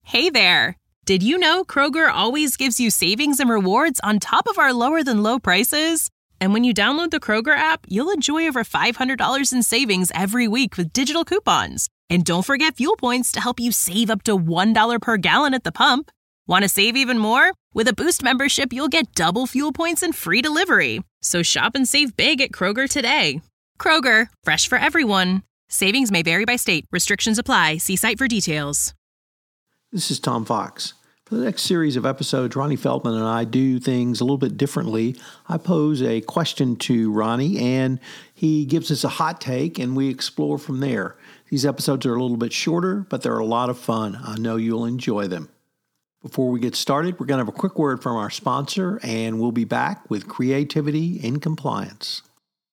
Hey there! Did you know Kroger always gives you savings and rewards on top of our lower-than-low prices? And when you download the Kroger app, you'll enjoy over $500 in savings every week with digital coupons. And don't forget fuel points to help you save up to $1 per gallon at the pump. Want to save even more? With a Boost membership, you'll get double fuel points and free delivery. So shop and save big at Kroger today. Kroger, fresh for everyone. Savings may vary by state. Restrictions apply. See site for details. This is Tom Fox. For the next series of episodes, Ronnie Feldman and I do things a little bit differently. I pose a question to Ronnie, and he gives us a hot take, and we explore from there. These episodes are a little bit shorter, but they're a lot of fun. I know you'll enjoy them. Before we get started, we're going to have a quick word from our sponsor, and we'll be back with Creativity in Compliance.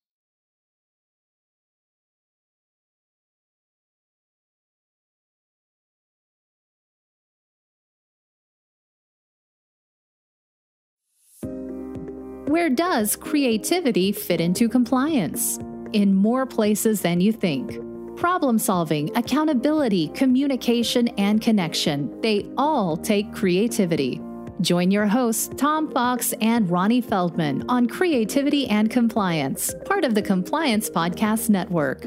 Where does creativity fit into compliance? In more places than you think. Problem solving, accountability, communication, and connection, they all take creativity. Join your hosts, Tom Fox and Ronnie Feldman, on Creativity and Compliance, part of the Compliance Podcast Network.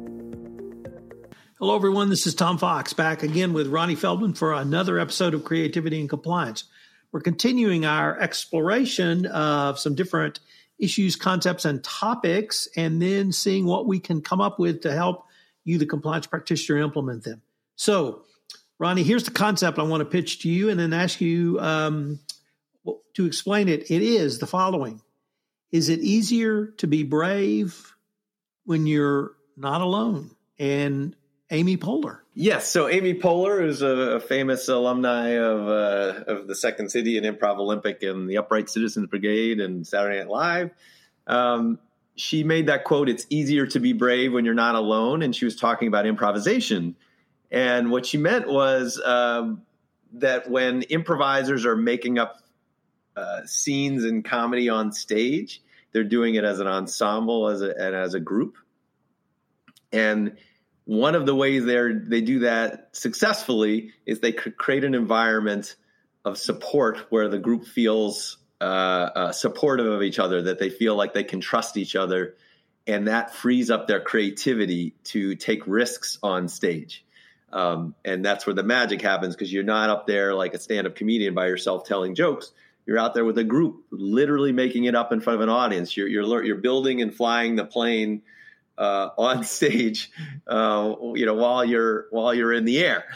Hello, everyone. This is Tom Fox, back again with Ronnie Feldman for another episode of Creativity and Compliance. We're continuing our exploration of some different issues, concepts, and topics, and then seeing what we can come up with to help you, the compliance practitioner, implement them. So, Ronnie, here's the concept I want to pitch to you and then ask you to explain it. It is the following. Is it easier to be brave when you're not alone? And Amy Poehler. Yes. So Amy Poehler is a famous alumni of the Second City and Improv Olympic and the Upright Citizens Brigade and Saturday Night Live. She made that quote, "It's easier to be brave when you're not alone." And she was talking about improvisation. And what she meant was that when improvisers are making up scenes in comedy on stage, they're doing it as an ensemble, and as a group. And one of the ways they do that successfully is they create an environment of support where the group feels supportive of each other, that they feel like they can trust each other, and that frees up their creativity to take risks on stage. And that's where the magic happens, because you're not up there like a stand-up comedian by yourself telling jokes. You're out there with a group, literally making it up in front of an audience. You're building and flying the plane on stage, while you're in the air.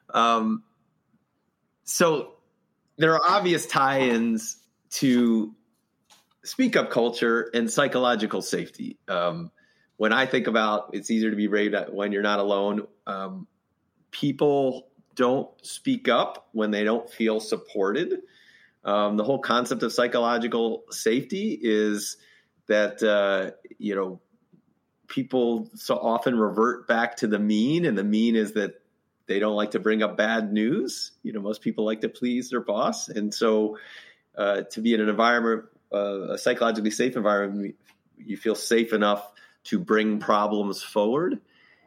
So there are obvious tie-ins to speak up culture and psychological safety. When I think about it's easier to be brave when you're not alone, people don't speak up when they don't feel supported. The whole concept of psychological safety is that, people so often revert back to the mean, and the mean is that they don't like to bring up bad news. Most people like to please their boss. And so to be in an environment, a psychologically safe environment, you feel safe enough to bring problems forward.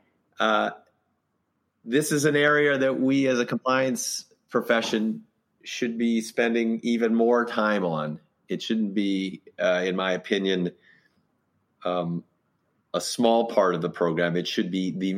This is an area that we as a compliance profession should be spending even more time on. It shouldn't be, in my opinion, a small part of the program. It should be the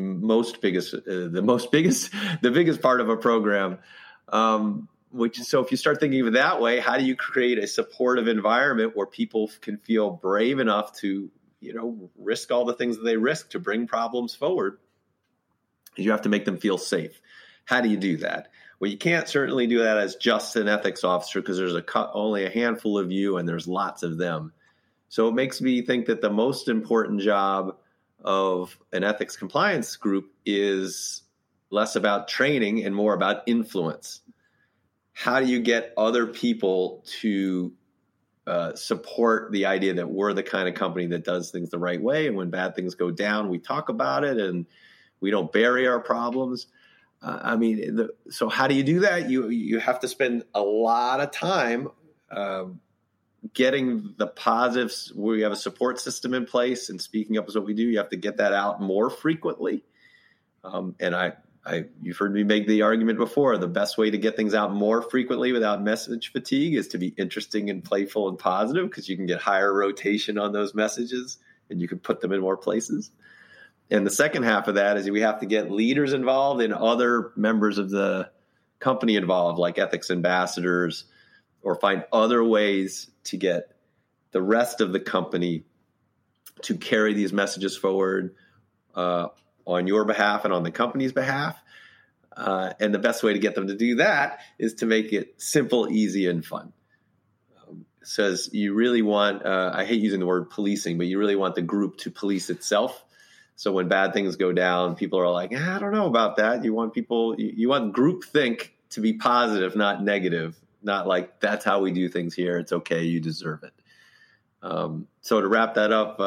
biggest part of a program. So if you start thinking of it that way, how do you create a supportive environment where people can feel brave enough to, risk all the things that they risk to bring problems forward? You have to make them feel safe. How do you do that? Well, you can't certainly do that as just an ethics officer, because there's only a handful of you and there's lots of them. So it makes me think that the most important job of an ethics compliance group is less about training and more about influence. How do you get other people to support the idea that we're the kind of company that does things the right way, and when bad things go down, we talk about it and we don't bury our problems? So how do you do that? You have to spend a lot of time getting the positives. We have a support system in place, and speaking up is what we do. You have to get that out more frequently. And I you've heard me make the argument before. The best way to get things out more frequently without message fatigue is to be interesting and playful and positive, because you can get higher rotation on those messages and you can put them in more places. And the second half of that is we have to get leaders involved and other members of the company involved, like ethics ambassadors, or find other ways to get the rest of the company to carry these messages forward on your behalf and on the company's behalf. And the best way to get them to do that is to make it simple, easy, and fun. Says you really want, I hate using the word policing, but you really want the group to police itself. So when bad things go down, people are like, I don't know about that. You want you want group think to be positive, not negative, not like that's how we do things here. It's okay. You deserve it. So to wrap that up,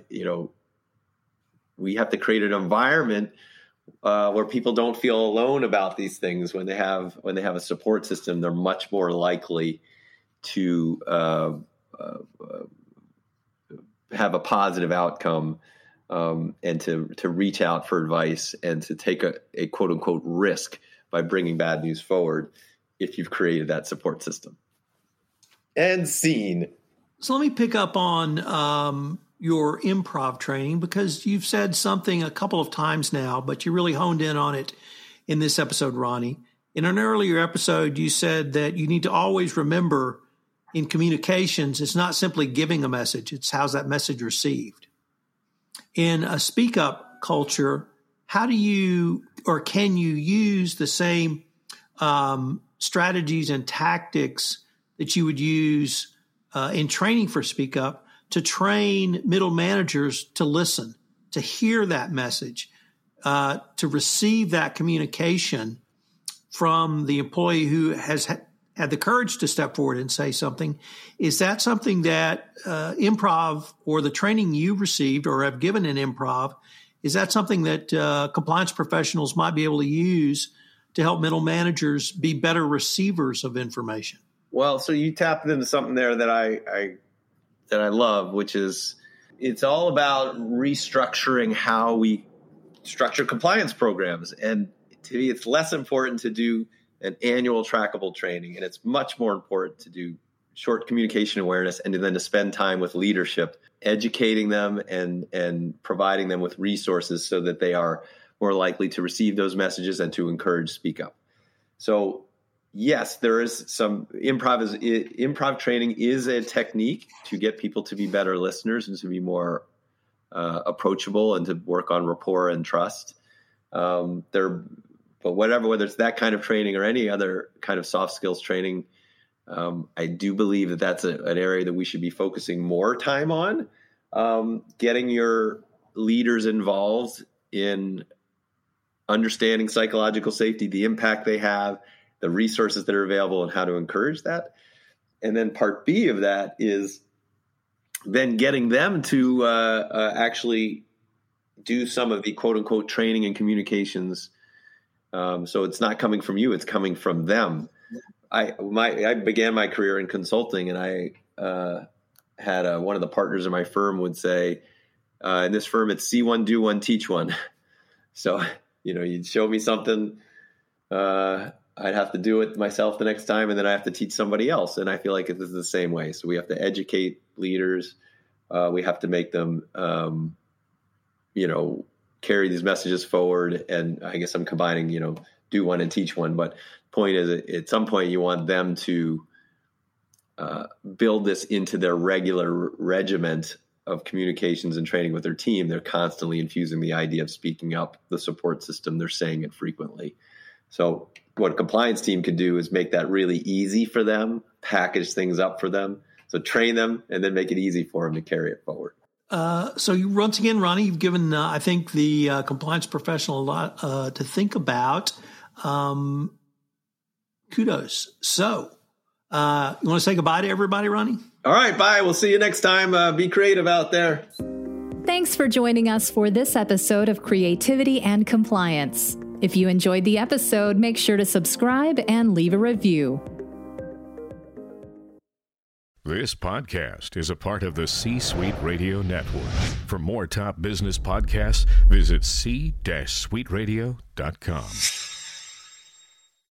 we have to create an environment where people don't feel alone about these things. When they have a support system, they're much more likely to have a positive outcome, and to reach out for advice and to take a quote unquote risk by bringing bad news forward if you've created that support system. And scene. So let me pick up on your improv training, because you've said something a couple of times now, but you really honed in on it in this episode, Ronnie. In an earlier episode, you said that you need to always remember in communications, it's not simply giving a message, it's how's that message received. In a speak up culture, how do you, or can you use the same strategies and tactics that you would use in training for speak up to train middle managers to listen, to hear that message, to receive that communication from the employee who has had the courage to step forward and say something? Is that something that improv, or the training you received or have given in improv, is that something that compliance professionals might be able to use to help middle managers be better receivers of information? Well, so you tapped into something there that I love, which is it's all about restructuring how we structure compliance programs. And to me, it's less important to do an annual trackable training, and it's much more important to do short communication awareness, and then to spend time with leadership, educating them and providing them with resources so that they are more likely to receive those messages and to encourage speak up. So yes, there is some improv training is a technique to get people to be better listeners and to be more approachable and to work on rapport and trust. But whether it's that kind of training or any other kind of soft skills training, I do believe that that's an area that we should be focusing more time on, getting your leaders involved in understanding psychological safety, the impact they have, the resources that are available, and how to encourage that. And then part B of that is then getting them to actually do some of the quote unquote training and communications. So it's not coming from you, it's coming from them. I began my career in consulting, and I had one of the partners in my firm would say, in this firm, it's see one, do one, teach one. So, you'd show me something, I'd have to do it myself the next time, and then I have to teach somebody else. And I feel like this is the same way. So we have to educate leaders. We have to make them, carry these messages forward. And I guess I'm combining, do one and teach one. But point is, at some point, you want them to build this into their regular regiment of communications and training with their team. They're constantly infusing the idea of speaking up, the support system. They're saying it frequently. So what a compliance team could do is make that really easy for them, package things up for them. So train them and then make it easy for them to carry it forward. So once again, Ronnie, you've given, I think, the compliance professional a lot to think about. Kudos. So you want to say goodbye to everybody, Ronnie? All right, bye. We'll see you next time. Be creative out there. Thanks for joining us for this episode of Creativity and Compliance. If you enjoyed the episode, make sure to subscribe and leave a review. This podcast is a part of the C-Suite Radio Network. For more top business podcasts, visit c-suiteradio.com.